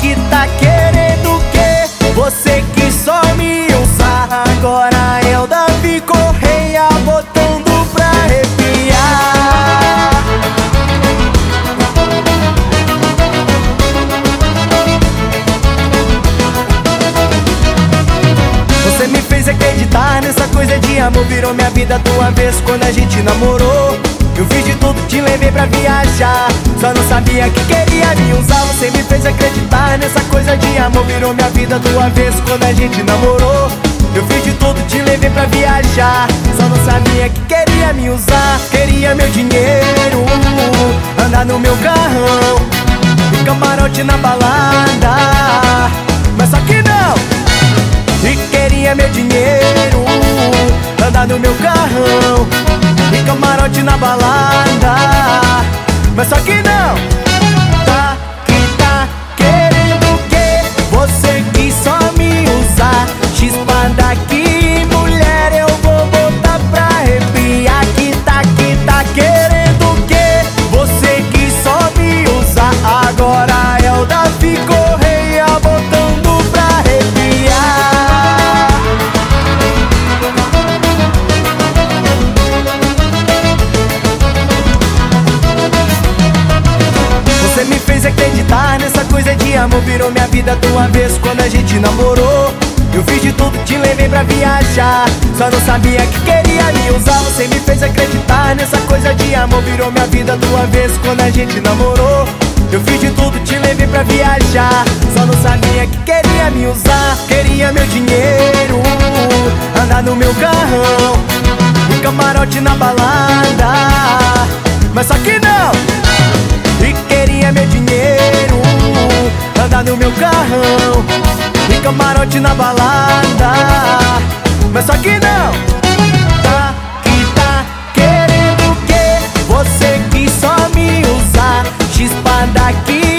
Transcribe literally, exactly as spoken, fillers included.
que tá querendo o quê? Você que só me usa. Agora é o Davi Correia botando pra arrepiar. Você me fez acreditar nessa coisa de amor, virou minha vida tua vez quando a gente namorou. Eu fiz de tudo, te levei pra viajar, só não sabia que queria me usar. Você me fez acreditar nessa coisa de amor, virou minha vida tua vez quando a gente namorou. Eu fiz de tudo, te levei pra viajar, só não sabia que queria me usar. Queria meu dinheiro, andar no meu carrão e camarote na balada, mas só que não. E queria meu dinheiro, andar no meu carrão e camarote na balada, mas só que não. Tá que tá querendo o quê? Você que só me usa. Chispa daqui, mulher, eu vou botar pra arrepiar. Que tá que tá querendo o quê? Você que só me usa. Agora é o Davi Correia botando pra arrepiar. Você me fez acreditar nessa coisa de amor, virou minha vida tua vez quando a gente namorou. Eu fiz de tudo, te levei pra viajar, só não sabia que queria me usar. Você me fez acreditar nessa coisa de amor, virou minha vida tua vez quando a gente namorou. Eu fiz de tudo, te levei pra viajar, só não sabia que queria me usar. Queria meu dinheiro, andar no meu carrão e camarote na balada, mas só que não. E queria meu dinheiro, andar no meu carrão e camarote na balada, mas só que não. Tá que tá querendo o quê? Você que só me usa. Chispa daqui,